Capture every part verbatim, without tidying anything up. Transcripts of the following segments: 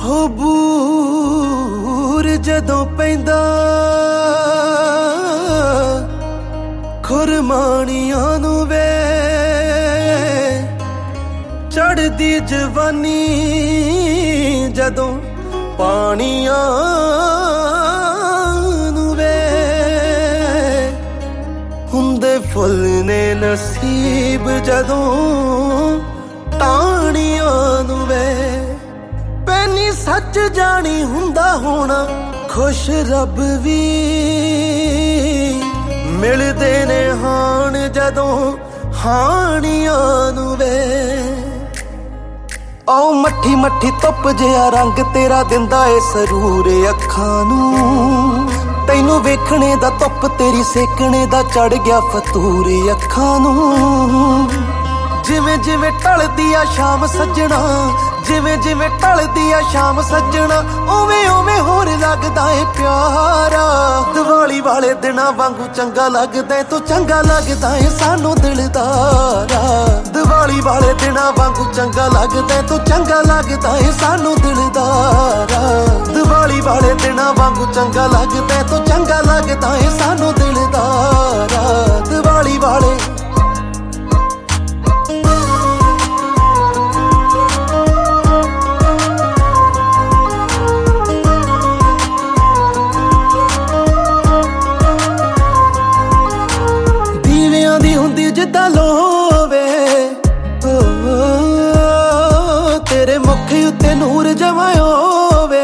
ਹੋ ਬੂਰ ਜਦੋਂ ਪੈਂਦਾ ਖੁਰਮਾਣੀਆਂ ਨੂੰ ਵੇ ਚੜ੍ਹਦੀ ਜਵਾਨੀ ਜਦੋਂ ਪਾਣੀਆਂ ਨੂੰ ਵੇ ਹੁੰਦੇ ਫੁੱਲ ਨੇ ਨਸੀਬ ਜਦੋਂ ਟਾਹਣੀਆਂ ਨੂੰ ਵੇ ਪੈਨੀ ਸੱਚ ਜਾਣੀ ਹੁੰਦਾ ਹੋਣਾ ਖੁਸ਼ ਰੱਬ ਵੀ ਮਿਲਦੇ ਨੇ ਹਾਣ ਜਦੋਂ ਹਾਣੀਆਂ ਨੂੰ ਵੇ ਆਓ ਮੱਠੀ ਮੱਠੀ ਧੁੱਪ ਜਿਹਾ ਰੰਗ ਤੇਰਾ ਦਿੰਦਾ ਏ ਸਰੂਰ ਅੱਖਾਂ ਨੂੰ ਤੈਨੂੰ ਵੇਖਣੇ ਦਾ ਧੁੱਪ ਤੇਰੀ ਸੇਕਣੇ ਦਾ ਚੜ ਗਿਆ ਫਤੂਰ ਅੱਖਾਂ ਨੂੰ ਜਿਵੇਂ ਜਿਵੇਂ ਢਲਦੀ ਆ ਸ਼ਾਮ ਸੱਜਣਾ ਜਿਵੇਂ ਜਿਵੇਂ ਢਲਦੀ ਆ ਸ਼ਾਮ ਸੱਜਣਾ ਉਵੇਂ ਉਵੇਂ ਹੋਰ ਲੱਗਦਾ ਏ ਪਿਆਰਾ ਦੀਵਾਲੀ ਵਾਲੇ ਦਿਨਾਂ ਵਾਂਗੂ ਚੰਗਾ ਲੱਗਦਾ ਏ ਤੂੰ ਚੰਗਾ ਲੱਗਦਾ ਏ ਸਾਨੂੰ ਦਿਲਦਾਰਾ ਦੀਵਾਲੀ ਵਾਲੇ ਦਿਨਾਂ ਵਾਂਗੂ ਚੰਗਾ ਲੱਗਦਾ ਏ ਤੂੰ ਚੰਗਾ ਲੱਗਦਾ ਏ ਸਾਨੂੰ ਦਿਲਦਾਰਾ ਦੀਵਾਲੀ ਵਾਲੇ ਦਿਨਾਂ ਵਾਂਗੂ ਚੰਗਾ ਲੱਗਦਾ ਏ ਤੂੰ ਚੰਗਾ ਲੱਗਦਾ ਏ ਸਾਨੂੰ ਦਿਲਦਾਰਾ ਦੀਵਾਲੀ ਵਾਲੇ ਜਿੱਦਾਂ ਲੋਵੇ ਤੇਰੇ ਮੁਖ ਉੱਤੇ ਨੂਰ ਜਮਾਇਓ ਵੇ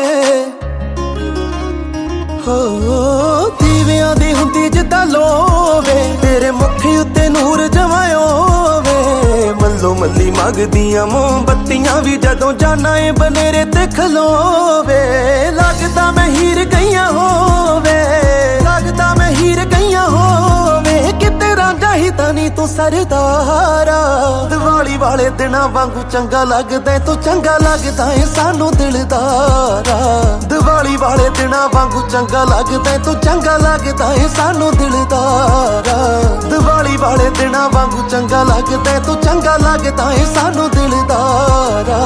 ਹੋ ਦੀਵਿਆਂ ਦੀ ਹੁੰਦੀ ਜਿੱਦਾਂ ਲੋਵੇ ਤੇਰੇ ਮੁਖ ਉੱਤੇ ਨੂਰ ਜਮਾਇਓ ਵੇ ਮੱਲੋ ਮੱਲੀ ਮੰਗਦੀਆਂ ਮੋਮਬੱਤੀਆਂ ਵੀ ਜਦੋਂ ਜਾਨਾ ਏ ਬਨੇਰੇ ਤੇ ਖਲੋਵੇ ਲੱਗਦਾ ਮੈਂ ਹੀਰ ਗਈਆਂ ਹੋਵੇ ਲੱਗਦਾ ਮੈਂ ਹੀਰ ਗਈਆਂ ਹੋਵੇ ਕਿਤੇ ਰਾਂਝਾ ਹੀ ਤਾਂ ਨੀ ਤੂੰ ਸਰਦਾਰਾ ਦੀਵਾਲੀ ਵਾਲੇ ਦਿਨਾਂ ਵਾਂਗੂ ਚੰਗਾ ਲੱਗਦਾ ਏ ਤੂੰ ਚੰਗਾ ਲੱਗਦਾ ਏ ਸਾਨੂੰ ਦਿਲਦਾਰਾ ਦੀਵਾਲੀ ਵਾਲੇ ਦਿਨਾਂ ਵਾਂਗੂ ਚੰਗਾ ਲੱਗਦਾ ਏ ਤੂੰ ਚੰਗਾ ਲੱਗਦਾ ਏ ਸਾਨੂੰ ਦਿਲਦਾਰਾ ਦੀਵਾਲੀ ਵਾਲੇ ਦਿਨਾਂ ਵਾਂਗੂ ਚੰਗਾ ਲੱਗਦਾ ਏ ਤੂੰ ਚੰਗਾ ਲੱਗਦਾ ਏ ਸਾਨੂੰ ਦਿਲਦਾਰਾ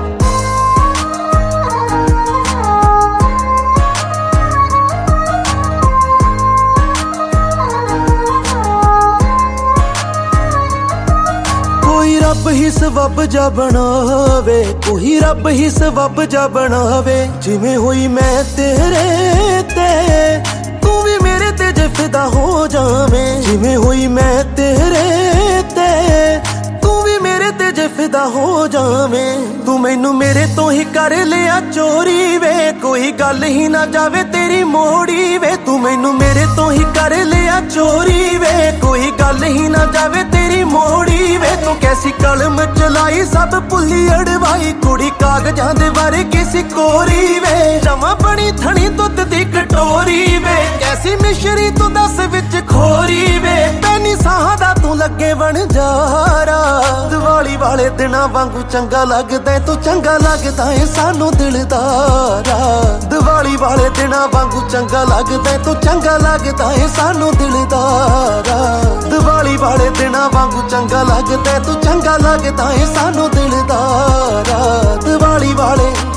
ਕੋਈ ਰੱਬ ਹੀ ਸਬੱਬ ਜਾ ਬਣਾਵੇ ਕੋਈ ਰੱਬ ਹੀ ਸਬੱਬ ਜਾ ਬਣਾਵੇ ਜਿਵੇਂ ਹੋਈ ਮੈਂ ਤੇਰੇ ਤੇ ਤੂੰ ਵੀ ਮੇਰੇ ਤੇ ਜੇ ਫਿਦਾ ਹੋ ਜਾਵੇਂ ਜਿਵੇਂ ਹੋਈ ਮੈਂ ਤੇਰੇ ਤੇ ਤੂੰ ਵੀ ਮੇਰੇ ਤੇ ਜੇ ਫਿਦਾ ਹੋ ਜਾਵੇਂ ਤੂੰ ਮੈਨੂੰ ਮੇਰੇ ਤੋਂ ਹੀ ਕਰ ਲਿਆ ਚੋਰੀ ਵੇ ਕੋਈ ਗੱਲ ਹੀ ਨਾ ਜਾਵੇ ਤੇਰੀ ਮੋੜੀ ਵੇ ਤੂੰ ਮੈਨੂੰ ਮੇਰੇ ਤੋਂ ਹੀ ਕਰ ਲਿਆ ਚੋਰੀ ਵੇ ਕੋਈ ਗੱਲ ਹੀ ਨਾ ਜਾਵੇ ਤੇਰੀ ਮੋੜੀ ਵੇ ਤੂੰ ਕੈਸੀ ਕਲਮ ਚਲਾਈ ਸਭ ਭੁੱਲੀ ਅੜਵਾਈ ਕੁੜੀ ਕਾਗਜ਼ਾਂ ਦੇ ਬਾਰੇ ਕਿਸੇ ਕੋਰੀ ਵੇ ਜਮਾ ਬਣੀ ਥਣੀ ਦੁੱਧ ਦੀ ਕਟੋਰੀ ਵੇ ਕੈਸੀ ਮਿਸ਼ਰੀ ਤੂੰ ਦੱਸ ਵਿੱਚ ਖੋਰੀ ਵੇ ਪੈਨੀ ਸਾਹਾਂ ਦਾ ਤੂੰ ਲੱਗੇ ਵਣਜਾਰਾ ਦੀਵਾਲੀ ਵਾਲੇ ਦਿਨਾਂ ਵਾਂਗੂ ਚੰਗਾ ਲੱਗਦਾ ਏ ਤੂੰ ਚੰਗਾ ਲੱਗਦਾ ਏ ਸਾਨੂੰ ਦਿਲਦਾਰਾ ਦੀਵਾਲੀ ਵਾਲੇ ਦਿਨਾਂ ਵਾਂਗੂ ਚੰਗਾ ਲੱਗਦਾ ਏ ਤੂੰ ਚੰਗਾ ਲੱਗਦਾ ਏ ਸਾਨੂੰ ਦਿਲਦਾਰਾ ਦੀਵਾਲੀ ਵਾਲੇ ਦਿਨਾਂ ਵਾਂਗੂ ਚੰਗਾ ਲੱਗਦਾ ਏ ਤੂੰ ਚੰਗਾ ਲੱਗਦਾ ਏ ਸਾਨੂੰ ਦਿਲਦਾਰਾ ਦੀਵਾਲੀ ਵਾਲੇ